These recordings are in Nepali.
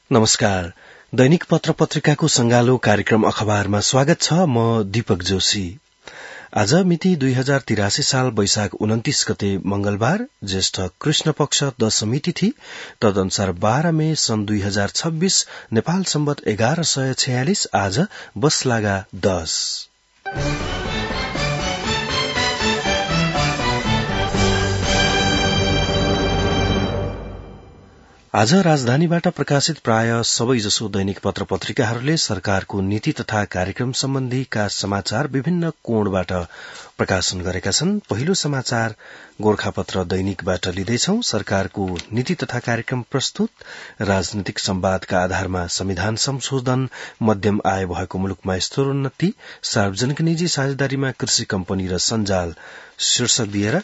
नमस्कार। दैनिक पत्र पत्रिकाको संगालो कार्यक्रम अखबारमा स्वागत छ। म दीपक जोशी। आज मिति 2083 साल वैशाख 29 गते मंगलबार, ज्येष्ठ कृष्ण पक्ष दशमी तिथि, तदनुसार 12 मे सन् 2026, नेपाल सम्वत 1146, आज बसलागा 10। आज राजधानीबाट प्रकाशित प्राय सबैजसो दैनिक पत्र पत्रिकाहरूले सरकारको नीति तथा कार्यक्रम सम्बन्धीका समाचार विभिन्न कोणबाट प्रकाशन गरेका छन्। पहिलो समाचार गोरखापत्र दैनिकबाट लिँदैछौं। सरकारको नीति तथा कार्यक्रम प्रस्तुत, राजनीतिक संवादका आधारमा संविधान संशोधन, मध्यम आय भएको मुलुकमा स्तरोन्नति, सार्वजनिक निजी साझेदारीमा कृषि कम्पनी र सञ्जाल शीर्षक दिएर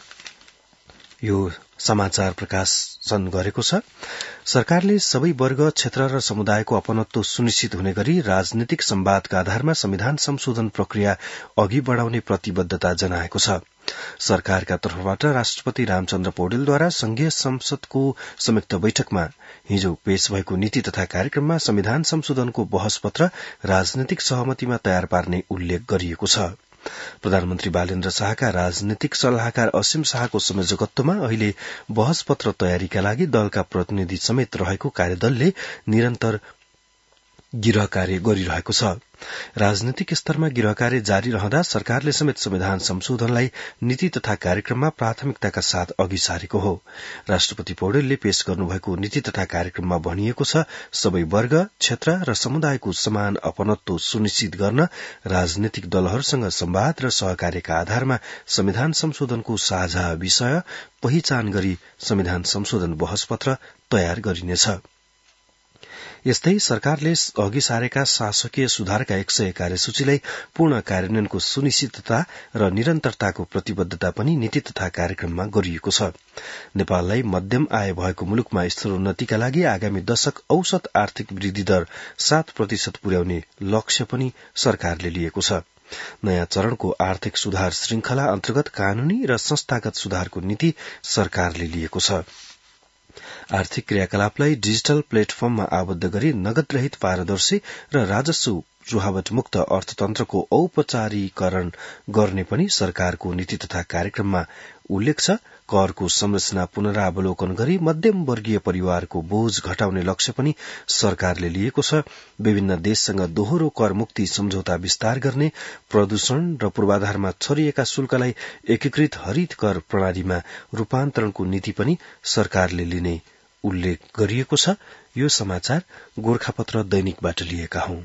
यो समाचार प्रकाशन गरेको छ। सरकारले सबै वर्ग, क्षेत्र र समुदायको अपनत्व सुनिश्चित हुने गरी राजनीतिक संवादका आधारमा संविधान संशोधन प्रक्रिया अघि बढ़ाउने प्रतिबद्धता जनाएको छ। सरकारका तर्फबाट राष्ट्रपति रामचन्द्र पौडेलद्वारा संघीय संसदको संयुक्त बैठकमा हिजो पेश भएको नीति तथा कार्यक्रममा संविधान संशोधनको बहस पत्र राजनीतिक सहमतिमा तयार पार्ने उल्लेख गरिएको छ। प्रधानमन्त्री बालेन्द्र शाहका राजनीतिक सल्लाहकार असीम शाहको संयोजकत्वमा अहिले बहस पत्र तयारीका लागि दलका प्रतिनिधि समेत रहेको कार्यदलले निरन्तर गृह कार्य गरिरहेको छ। राजनीतिक स्तरमा गृह कार्य जारी रहँदा सरकारले समेत संविधान संशोधनलाई नीति तथा कार्यक्रममा प्राथमिकताका साथ अघि सारेको हो। राष्ट्रपति पौडेलले पेश गर्नुभएको नीति तथा कार्यक्रममा भनिएको छ, सबै वर्ग, क्षेत्र र समुदायको समान अपनत्व सुनिश्चित गर्न राजनीतिक दलहरूसँग संवाद र सहकार्यका आधारमा संविधान संशोधनको साझा विषय पहिचान गरी संविधान संशोधन बहस पत्र तयार गरिनेछ। यस्तै सरकारले अघि सारेका शासकीय सुधारका 100 कार्यसूचीलाई पूर्ण कार्यान्वयनको सुनिश्चितता र निरन्तरताको प्रतिबद्धता पनि नीति तथा कार्यक्रममा गरिएको छ। नेपाललाई मध्यम आय भएको मुलुकमा स्तरोन्नतिका लागि आगामी दशक औसत आर्थिक वृद्धि दर 7% पुर्याउने लक्ष्य पनि सरकारले लिएको छ। नयाँ चरणको आर्थिक सुधार श्रृंखला अन्तर्गत कानूनी र संस्थागत सुधारको नीति सरकारले लिएको छ। आर्थिक क्रियाकलापलाई डिजिटल प्लेटफर्ममा आबद्ध गरी नगद रहित, पारदर्शी र राजस्व रुहावट मुक्त अर्थतन्त्रको औपचारीकरण गर्ने पनि सरकारको नीति तथा कार्यक्रममा उल्लेख छ। करको संरचना पुनरावलोकन गरी मध्यम वर्गीय परिवारको बोझ घटाउने लक्ष्य पनि सरकारले लिएको छ। विभिन्न देशसँग दोहोरो कर मुक्ति सम्झौता विस्तार गर्ने, प्रदूषण र पूर्वाधारमा छरिएका शुल्कलाई एकीकृत हरित कर प्रणालीमा रूपान्तरणको नीति पनि सरकारले लिने उल्लेख गरिएको छ। यो समाचार गोरखापत्र दैनिकबाट लिएका हौं।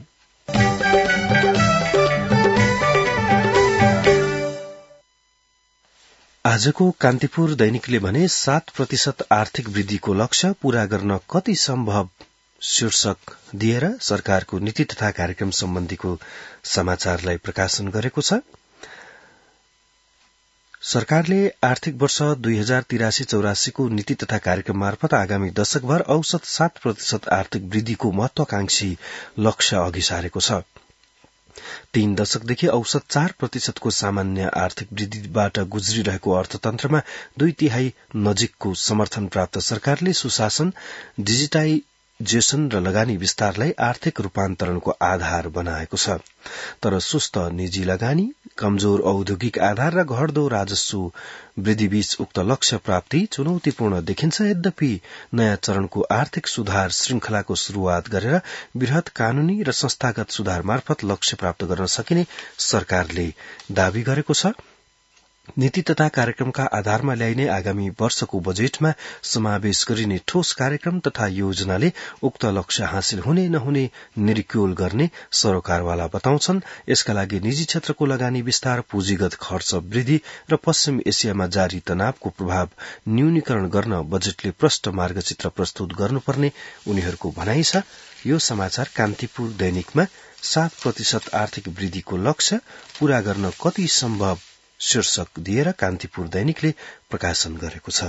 आजको कान्तिपुर दैनिकले भने 7% आर्थिक वृद्धिको लक्ष्य पूरा गर्न कति सम्भव शीर्षक दिएर सरकारको नीति तथा कार्यक्रम सम्बन्धीको समाचारलाई प्रकाशन गरेको छ। सरकारले आर्थिक वर्ष 2083-84 को नीति तथा कार्यक्रम मार्फत आगामी दशकभर औसत 7% आर्थिक वृद्धिको महत्वाकांक्षी लक्ष्य अघि सारेको छ। 3 दशकदेखि औसत 4% को सामान्य आर्थिक वृद्धिबाट गुज्रिरहेको अर्थतन्त्रमा 2/3 नजिकको समर्थन प्राप्त सरकारले सुशासन, डिजिटाइजेशन र लगानी विस्तारलाई आर्थिक रूपान्तरणको आधार बनाएको छ। तर सुस्त निजी लगानी, कमजोर औद्योगिक आधार र घट्दो राजस्व वृद्धिबीच उक्त लक्ष्य प्राप्ति चुनौतीपूर्ण देखिन्छ। यद्यपि नयाँ चरणको आर्थिक सुधार श्रृंखलाको शुरूआत गरेर वृहत कानूनी र संस्थागत सुधार मार्फत लक्ष्य प्राप्त गर्न सकिने सरकारले दावी गरेको छ। नीति तथा कार्यक्रमका आधारमा ल्याइने आगामी वर्षको बजेटमा समावेश गरिने ठोस कार्यक्रम तथा योजनाले उक्त लक्ष्य हासिल हुने नहुने निरीक्षण गर्ने सरकारवाला बताउँछन्। यसका लागि निजी क्षेत्रको लगानी विस्तार, पुँजीगत खर्च वृद्धि र पश्चिम एसियामा जारी तनावको प्रभाव न्यूनीकरण गर्न बजेटले प्रष्ट मार्गचित्र प्रस्तुत गर्नुपर्ने उनीहरूको भनाइ छ। यो समाचार कान्तिपुर दैनिकमा 7% आर्थिक वृद्धिको लक्ष्य पूरा गर्न कति सम्भव शीर्षक दिएर कान्तिपुर दैनिकले प्रकाशन गरेको छ।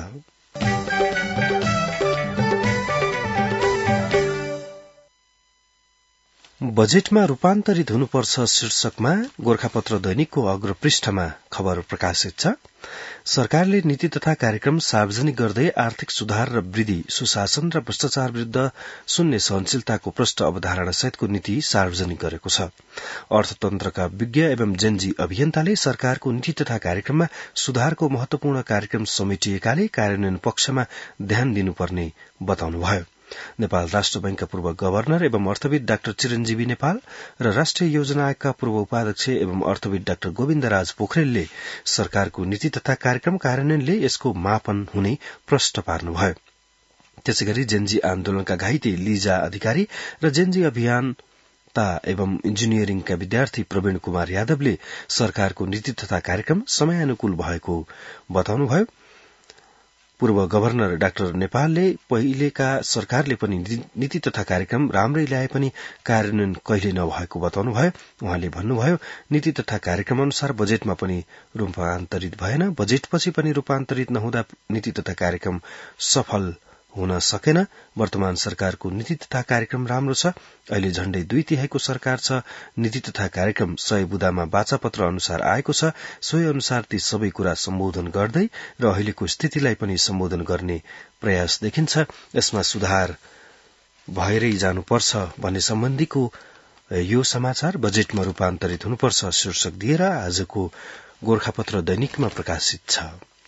बजेटमा रूपान्तरित हुनुपर्छ शीर्षकमा गोरखापत्र दैनिकको अग्रपृष्ठमा खबर प्रकाशित छ। सरकारले नीति तथा कार्यक्रम सार्वजनिक गर्दै आर्थिक सुधार र वृद्धि, सुशासन र भ्रष्टाचार विरूद्ध शून्य सहनशीलताको प्रष्ट अवधारणा सहितको नीति सार्वजनिक गरेको छ। अर्थतन्त्रका विज्ञ एवं जेनजी अभियन्ताले सरकारको नीति तथा कार्यक्रममा सुधारको महत्वपूर्ण कार्यक्रम समेटिएकाले कार्यान्वयन पक्षमा ध्यान दिनुपर्ने बताउनुभयो। नेपाल राष्ट्र बैंकका पूर्व गवर्नर एवं अर्थविद डाक्टर चिरञ्जीवी नेपाल र राष्ट्रिय योजना आयोगका पूर्व उपाध्यक्ष एवं अर्थविद डाक्टर गोविन्दराज पोखरेलले सरकारको नीति तथा कार्यक्रम कार्यान्वयनले यसको मापन हुने प्रष्ट पार्नुभयो। त्यसैगरी जेनजी आन्दोलनका घाइते लिजा अधिकारी र जेनजी अभियन्ता एवं इन्जिनियरिङका विद्यार्थी प्रवीण कुमार यादवले सरकारको नीति तथा कार्यक्रम समयानुकूल भएको बताउनुभयो। पूर्व गवर्नर डाक्टर नेपालले पहिलेका सरकारले पनि नीति तथा कार्यक्रम राम्रै ल्याए पनि कार्यान्वयन कहिले नभएको बताउनुभयो। उहाँले भन्नुभयो, नीति तथा कार्यक्रम अनुसार बजेटमा पनि रूपान्तरित भएन। बजेटपछि पनि रूपान्तरित नहुँदा नीति तथा कार्यक्रम सफल हुन सकेन। वर्तमान सरकारको नीति तथा कार्यक्रम राम्रो छ। अहिले झण्डै 2/3 सरकार छ। नीति तथा कार्यक्रम 100 बुदामा बाचापत्र अनुसार आएको छ। सोही अनुसार ती सबै कुरा सम्बोधन गर्दै र अहिलेको स्थितिलाई पनि सम्बोधन गर्ने प्रयास देखिन्छ। यसमा सुधार भएरै जानुपर्छ भन्ने सम्बन्धीको यो समाचार बजेटमा रूपान्तरित हुनुपर्छ शीर्षक दिएर आजको गोरखापत्र दैनिकमा प्रकाशित छ।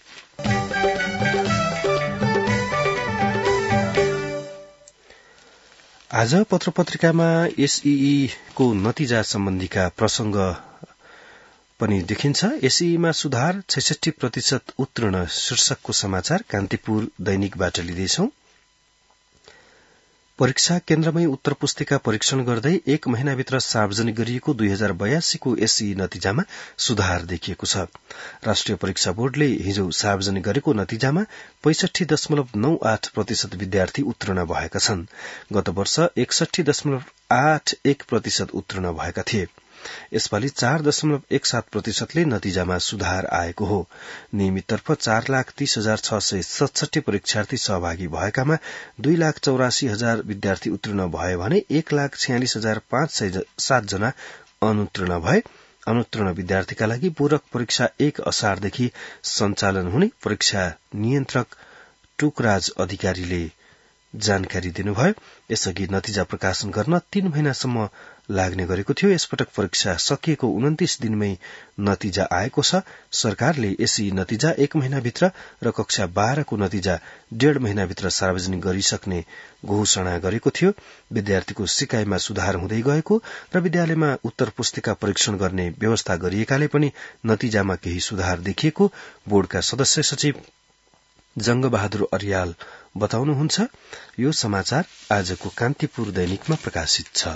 आज पत्र-पत्रिकामा एसईई को नतिजा सम्बन्धीका प्रसंग पनि देखिन्छ। एसईईमा सुधार 66% उत्तीर्ण शीर्षकको समाचार कान्तिपुर दैनिकबाट लिँदैछौं। परीक्षा केन्द्रमै उत्तर पुस्तिका परीक्षण गर्दै 1 महिनाभित्र सार्वजनिक गरिएको 2082 को एसईई नतिजामा सुधार देखिएको छ। राष्ट्रिय परीक्षा बोर्डले हिजो सार्वजनिक गरेको नतिजामा 65.98% विद्यार्थी उत्तीर्ण भएका छन्। गत वर्ष 61.81% उत्तीर्ण भएका थिए। यसपालि 4.17%ले नतिजामा सुधार आएको हो। नियमिततर्फ 4,30,667 परीक्षार्थी सहभागी भएकामा 2,84,000 विद्यार्थी उत्तीर्ण भए भने 1,46,507 जना अनुत्तीर्ण भए। अनुत्तीर्ण विद्यार्थीका लागि पूरक परीक्षा 1 असारदेखि सञ्चालन हुने परीक्षा नियन्त्रक टुकराज अधिकारीले जानकारी दिनुभयो। यसअघि नतिजा प्रकाशन गर्न 3 महिनासम्म लाग्ने गरेको थियो। यसपटक परीक्षा सकिएको 29 दिनमै नतिजा आएको छ। सरकारले एसई नतिजा 1 महिनाभित्र र कक्षा 12 को नतिजा 1.5 महिनाभित्र सार्वजनिक गरिसक्ने घोषणा गरेको थियो। विद्यार्थीको सिकाइमा सुधार हुँदै गएको र विद्यालयमा उत्तर पुस्तिका परीक्षण गर्ने व्यवस्था गरिएकाले पनि नतिजामा केही सुधार देखिएको बोर्डका सदस्य सचिव जंगबहादुर अर्याल बताउनुहुन्छ। यो समाचार आजको कान्तिपुर दैनिकमा प्रकाशित छ।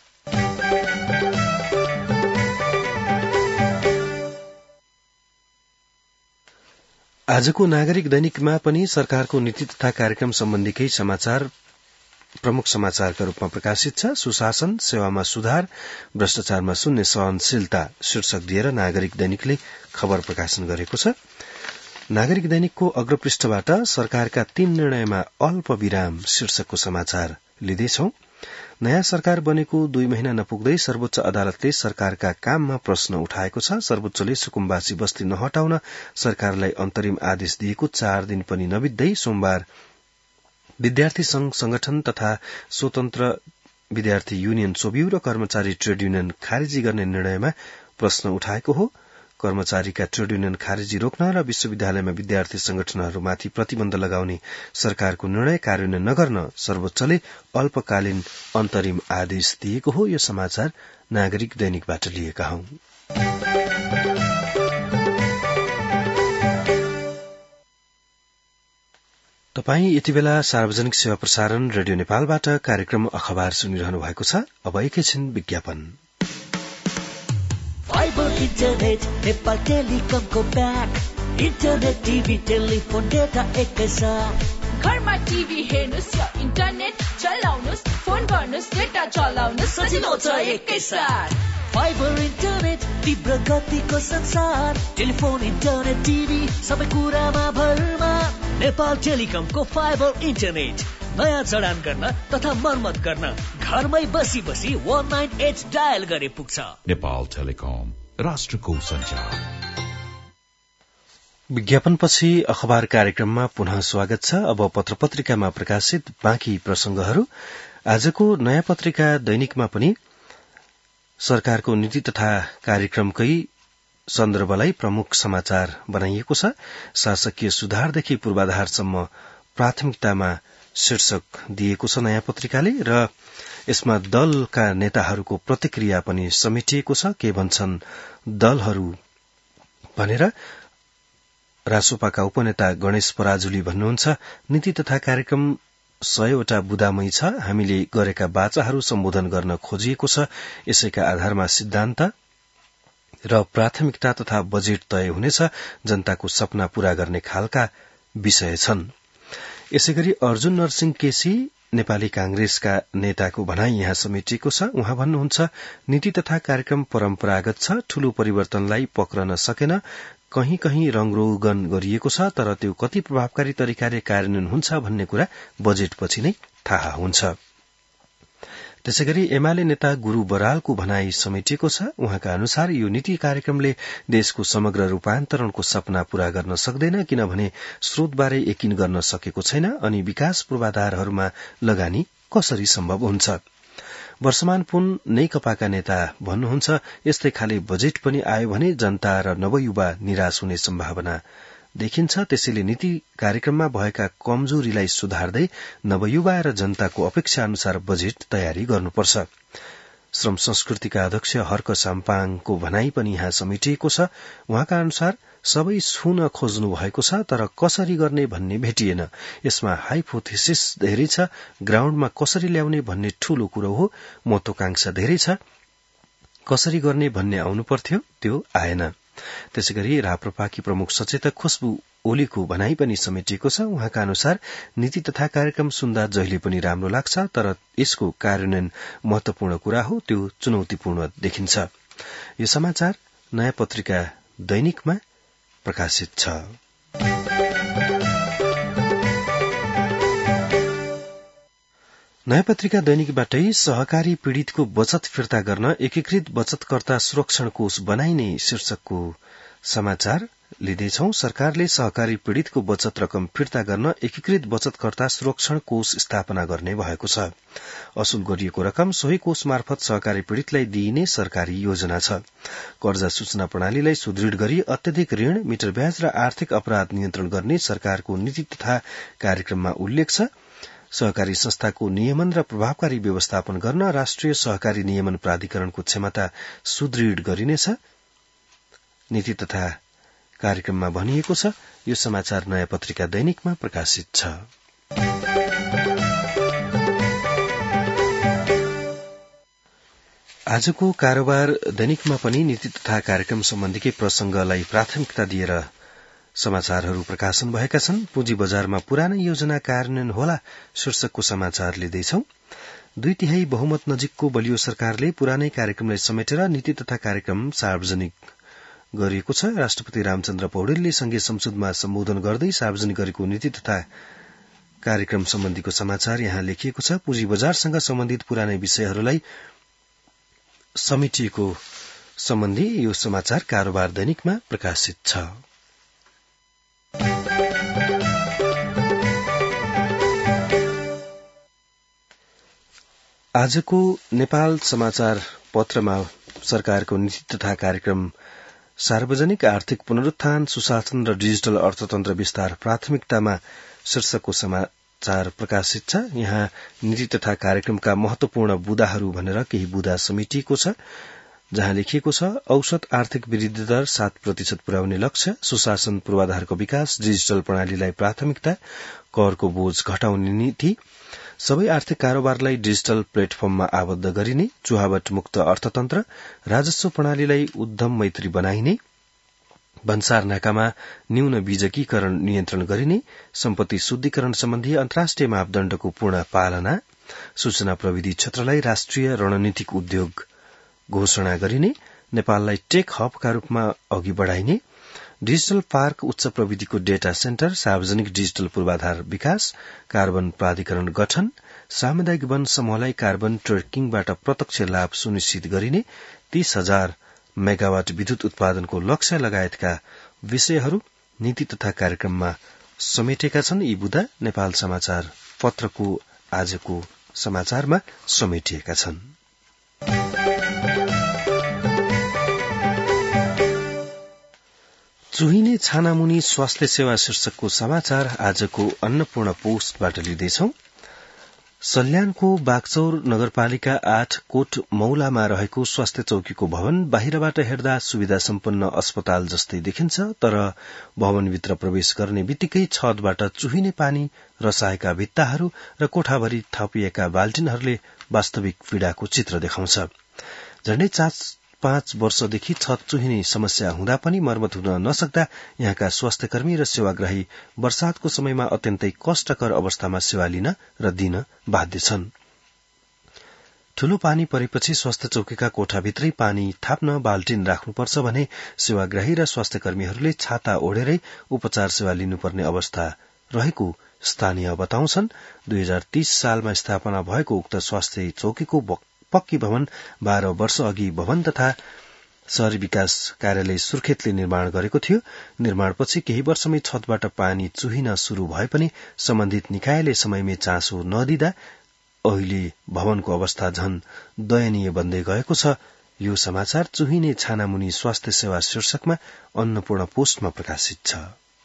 आजको नागरिक दैनिकमा पनि सरकारको नीति तथा कार्यक्रम सम्बन्धीकै समाचार प्रमुख समाचारका रूपमा प्रकाशित छ। सुशासन, सेवामा सुधार, भ्रष्टाचारमा शून्य सहनशीलता शीर्षक दिएर नागरिक दैनिकले खबर प्रकाशन गरेको छ। नागरिक दैनिकको अग्रपृष्ठबाट सरकारका 3 निर्णयमा अल्प विराम शीर्षकको समाचार लिँदैछौं। नयाँ सरकार बनेको 2 महिना नपुग्दै सर्वोच्च अदालतले सरकारका काममा प्रश्न उठाएको छ। सर्वोच्चले सुकुम्बासी बस्ती नहटाउन सरकारलाई अन्तरिम आदेश दिएको 4 दिन पनि नबित्दै सोमबार विद्यार्थी संघ संगठन तथा स्वतन्त्र विद्यार्थी युनियन सोबिउ र कर्मचारी ट्रेड युनियन खारेजी गर्ने निर्णयमा प्रश्न उठाएको हो। कर्मचारीका ट्रेड युनियन खारेजी रोक्न र विश्वविद्यालयमा विद्यार्थी संगठनहरूमाथि प्रतिबन्ध लगाउने सरकारको निर्णय कार्यान्वयन नगर्न सर्वोच्चले अल्पकालीन अन्तरिम आदेश दिएको हो। यो समाचार नागरिक दैनिकबाट लिएका हौं। तपाई यति बेला सार्वजनिक सेवा प्रसारण रेडियो नेपालबाट कार्यक्रम अखबार सुनिरहनु भएको छ। अब एकैछिन विज्ञापन। फाइबर इन्टरनेट नेपाल टेलिकमको प्याक, इन्टरनेट टिभी टेलिफोन डेटा एकैसाथ। घरमा टिभी हेर्नुस् या इन्टरनेट चलाउनुस्, फोन गर्नुस्, डेटा चलाउनुस्, सजिलो छ एकैसाथ। फाइबर इन्टरनेट तीव्र गतिको संसार, टेलिफोन, इन्टरनेट, टिभी सबै कुरामा भरमा। नेपाल टेलिकमको फाइबर इन्टरनेट नयाँ जडान गर्न तथा मर्मत गर्न घरमै बसी बसी 19H डायल गरे पुग्छ। नेपाल टेलिकम, राष्ट्रको सञ्चार। विज्ञापनपछि अखबार कार्यक्रममा पुनः स्वागत छ। अब पत्रपत्रिकामा प्रकाशित बाँकी प्रसंगहरू। आजको नयाँ पत्रिका दैनिकमा पनि सरकारको नीति तथा कार्यक्रमकै सन्दर्भलाई प्रमुख समाचार बनाइएको छ। शासकीय सुधारदेखि पूर्वाधारसम्म प्राथमिकतामा शीर्षक दिएको छ नयाँ पत्रिकाले, र यसमा दलका नेताहरूको प्रतिक्रिया पनि समेटिएको छ। के भन्छन् दलहरू भनेर रासोपाका उपनेता गणेश पराजुली भन्नुहुन्छ, नीति तथा कार्यक्रम 100वटा बुदामय छ। हामीले गरेका वाचाहरू सम्बोधन गर्न खोजिएको छ। यसैका आधारमा सिद्धान्त र प्राथमिकता तथा बजेट तय हुनेछ। जनताको सपना पूरा गर्ने खालका विषय छन्। यसैगरी अर्जुन नरसिंह केसी नेपाली कांग्रेसका नेताको भनाई यहाँ समेटिएको छ। उहाँ भन्नुहुन्छ, नीति तथा कार्यक्रम परम्परागत छ, ठूलो परिवर्तनलाई पक्रन सकेन। कहीं कहीं रंगरोगन गरिएको छ, तर त्यो कति प्रभावकारी तरिकाले कार्यान्वयन हुन्छ भन्ने कुरा बजेटपछि नै थाहा हुन्छ। त्यसैगरी एमाले नेता गुरू बरालको भनाई समेटिएको छ। उहाँका अनुसार यो नीति कार्यक्रमले देशको समग्र रूपान्तरणको सपना पूरा गर्न सक्दैन, किनभने स्रोतबारे यकिन गर्न सकेको छैन अनि विकास पूर्वाधारहरूमा लगानी कसरी सम्भव हुन्छ। वर्षमान पुन नेकपाका नेता भन्नुहुन्छ, यस्तै खाले बजेट पनि आयो भने जनता र नवयुवा निराश हुने सम्भावना देखिन्छ। त्यसैले नीति कार्यक्रममा भएका कमजोरीलाई सुधार्दै नवयुवा र जनताको अपेक्षा अनुसार बजेट तयारी गर्नुपर्छ। श्रम संस्कृतिका अध्यक्ष हर्क साम्पाङको भनाई पनि यहाँ समेटिएको छ। उहाँका अनुसार सबै छुन खोज्नु भएको छ, तर कसरी गर्ने भन्ने भेटिएन। यसमा हाइपोथेसिस धेरै छ, ग्राउण्डमा कसरी ल्याउने भन्ने ठूलो कुरो हो। महत्वाकांक्षा धेरै छ, कसरी गर्ने भन्ने आउनु पर्थ्यो, त्यो आएन। त्यसैगरी राप्रपाकी प्रमुख सचेतक खुशबु ओलीको भनाई पनि समेटिएको छ। उहाँका अनुसार नीति तथा कार्यक्रम सुन्दा जहिले पनि राम्रो लाग्छ, तर यसको कार्यान्वयन महत्वपूर्ण कुरा हो, त्यो चुनौतीपूर्ण देखिन्छ। यो समाचार नयाँ पत्रिका दैनिकमा प्रकाशित छ। नयाँ पत्रिका दैनिकबाटै सहकारी पीड़ितको बचत फिर्ता गर्न एकीकृत बचतकर्ता सुरक्षण कोष बनाइने शीर्षकको समाचार लिँदैछौ। सरकारले सहकारी पीड़ितको बचत रकम फिर्ता गर्न एकीकृत बचतकर्ता सुरक्षण कोष स्थापना गर्ने भएको छ। असुल गरिएको रकम सोही कोष मार्फत सहकारी पीड़ितलाई दिइने सरकारी योजना छ। कर्जा सूचना प्रणालीलाई सुदृढ़ गरी अत्यधिक ऋण, मिटर ब्याज र आर्थिक अपराध नियन्त्रण गर्ने सरकारको नीति तथा कार्यक्रममा उल्लेख छ। सहकारी संस्थाको नियमन र प्रभावकारी व्यवस्थापन गर्न राष्ट्रिय सहकारी नियमन प्राधिकरणको क्षमता सुदृढ़ गरिनेछ, नीति तथा कार्यक्रममा भनिएको छ। यो समाचार नयाँ पत्रिका दैनिकमा प्रकाशित छ। आजको कारोबार दैनिकमा पनि नीति तथा कार्यक्रम सम्बन्धीकै प्रसंगलाई प्राथमिकता दिएर समाचारहरू प्रकाशन भएका छन्। पुँजी बजारमा पुरानै योजना कार्यान्वयन होला शीर्षकको समाचार लिँदैछौ। 2/3 बहुमत नजिकको बलियो सरकारले पुरानै कार्यक्रमलाई समेटेर नीति तथा कार्यक्रम सार्वजनिक गरिएको छ। राष्ट्रपति रामचन्द्र पौडेलले संघीय संसदमा सम्बोधन गर्दै सार्वजनिक गरेको नीति तथा कार्यक्रम सम्बन्धीको समाचार यहाँ लेखिएको छ। पुँजी बजारसँग सम्बन्धित पुरानै विषयहरूलाई समेटिएको सम्बन्धी यो समाचार कारोबार दैनिकमा प्रकाशित छ। आजको नेपाल समाचार पत्रमा सरकारको नीति तथा कार्यक्रम सार्वजनिक आर्थिक पुनरुत्थान, सुशासन र डिजिटल अर्थतन्त्र विस्तार प्राथमिकतामा शीर्षकको समाचार प्रकाशित छ। यहाँ नीति तथा कार्यक्रमका महत्वपूर्ण बुदाहरू भनेर केही बुदा समेटिएको छ, जहाँ लेखिएको छ औसत आर्थिक वृद्धि दर 7% पुर्याउने लक्ष्य, सुशासन पूर्वाधारको विकास, डिजिटल प्रणालीलाई प्राथमिकता, करको बोझ घटाउने नीति, सबै आर्थिक कारोबारलाई डिजिटल प्लेटफर्ममा आबद्ध गरिने, चुहावट मुक्त अर्थतन्त्र, राजस्व प्रणालीलाई उद्यम मैत्री बनाइने, भन्सार नाकामा न्यून बीजकीकरण नियन्त्रण गरिने, सम्पत्ति शुद्धिकरण सम्बन्धी अन्तर्राष्ट्रिय मापदण्डको पूर्ण पालना, सूचना प्रविधि क्षेत्रलाई राष्ट्रिय रणनीतिक उद्योग घोषणा गरिने, नेपाललाई टेक हबका रूपमा अघि बढ़ाइने, डिजिटल पार्क उच्च प्रविधिको डेटा सेन्टर, सार्वजनिक डिजिटल पूर्वाधार विकास, कार्बन प्राधिकरण गठन, सामुदायिक वन समूहलाई कार्बन ट्रेकिङबाट प्रत्यक्ष लाभ सुनिश्चित गरिने, 30,000 मेगावाट विद्युत उत्पादनको लक्ष्य लगायतका विषयहरू नीति तथा कार्यक्रममा समेटेका छन्। यी बुदा नेपाल समाचार पत्रको आजको समाचारमा समेटिएका छन्। चुहिने छानामुनि स्वास्थ्य सेवा शीर्षकको समाचार आजको अन्नपूर्ण पोस्टबाट लिँदैछौं। सल्यानको बागचौर नगरपालिका 8 कोट मौलामा रहेको स्वास्थ्य चौकीको भवन बाहिरबाट हेर्दा सुविधा सम्पन्न अस्पताल जस्तै देखिन्छ, तर भवनभित्र प्रवेश गर्ने बित्तिकै छतबाट चुहिने पानी, रसाएका भित्ताहरू र कोठाभरि थपिएका बाल्टिनहरूले वास्तविक पीड़ाको चित्र देखाउँछ। झण्डै 4-5 वर्षदेखि छत चुहिने समस्या हुँदा पनि मर्मत हुन नसक्दा यहाँका स्वास्थ्यकर्मी र सेवाग्राही वर्षातको समयमा अत्यन्तै कष्टकर अवस्थामा सेवा लिन र दिन बाध्य छन्। ठूलो पानी परेपछि स्वास्थ्य चौकीका कोठाभित्रै पानी थाप्न बाल्टिन राख्नुपर्छ भने सेवाग्राही र स्वास्थ्यकर्मीहरूले छाता ओढेरै उपचार सेवा लिनुपर्ने अवस्था रहेको स्थानीय बताउँछन्। 2030 सालमा स्थापना भएको उक्त स्वास्थ्य चौकीको पक्की भवन 12 वर्ष अघि भवन तथा शहरी विकास कार्यालय सुर्खेतले निर्माण गरेको थियो। निर्माणपछि केही वर्षमै छतबाट पानी चुहिन शुरू भए पनि सम्बन्धित निकायले समयमै चासो नदिँदा अहिले भवनको अवस्था झन दयनीय बन्दै गएको छ। यो समाचार चुहिने छानामुनि स्वास्थ्य सेवा शीर्षकमा अन्नपूर्ण पोस्टमा प्रकाशित छ।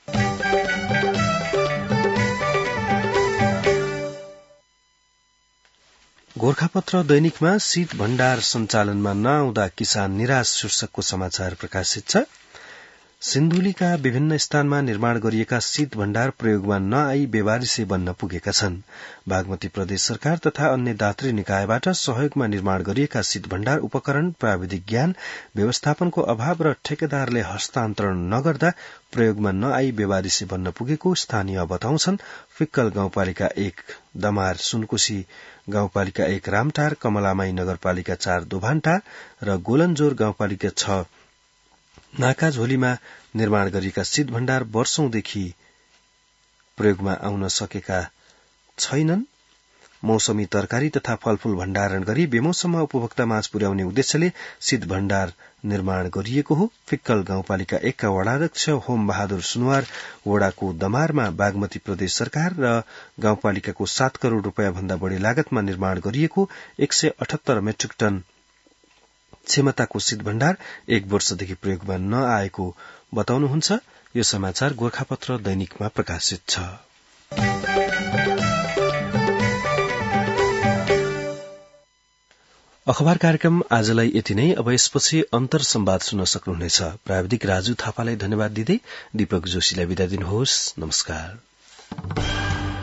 गोर्खापत्र दैनिकमा शीत भण्डार सञ्चालनमा नआउँदा किसान निराश शीर्षकको समाचार प्रकाशित छ। सिन्धुलीका विभिन्न स्थानमा निर्माण गरिएका शीत भण्डार प्रयोगमा नआई बेवारिसे बन्न पुगेका छन्। बागमती प्रदेश सरकार तथा अन्य दात्री निकायबाट सहयोगमा निर्माण गरिएका शीत भण्डार उपकरण, प्राविधिक ज्ञान, व्यवस्थापनको अभाव र ठेकेदारले हस्तान्तरण नगर्दा प्रयोगमा नआई बेवारिसे बन्न पुगेको स्थानीय बताउँछन्। फिक्कल गाउँपालिका 1 दमार, सुनकोशी गाउँपालिका 1 रामटार, कमलामाई नगरपालिका 4 दोभान्टा र गोलनजोर गाउँपालिका 6 नाकाझोलीमा निर्माण गरिएका शीत भण्डार वर्षौंदेखि प्रयोगमा आउन सकेका छैनन्। मौसमी तरकारी तथा फलफूल भण्डारण गरी बेमौसममा उपभोक्ता माझ पुर्याउने उद्देश्यले शीत भण्डार निर्माण गरिएको हो। फिक्कल गाउँपालिका 1 का वडाध्यक्ष होम बहादुर सुनवार वडाको दमारमा बागमती प्रदेश सरकार र गाउँपालिकाको 7 करोड़ रूपियाँ भन्दा बढ़ी लागतमा निर्माण गरिएको 178 मेट्रिक टन क्षमताको शीत भण्डार 1 वर्षदेखि प्रयोगमा नआएको बताउनुहुन्छ। यो समाचार गोर्खापत्र दैनिकमा प्रकाशित छ। अखबार कार्यक्रम आजलाई यति नै। अब यसपछि अन्तर संवाद सुन्न सक्नुहुनेछ। प्राविधिक राजु थापालाई धन्यवाद दिँदै दीपक जोशीलाई बिदा दिनुहोस्। नमस्कार।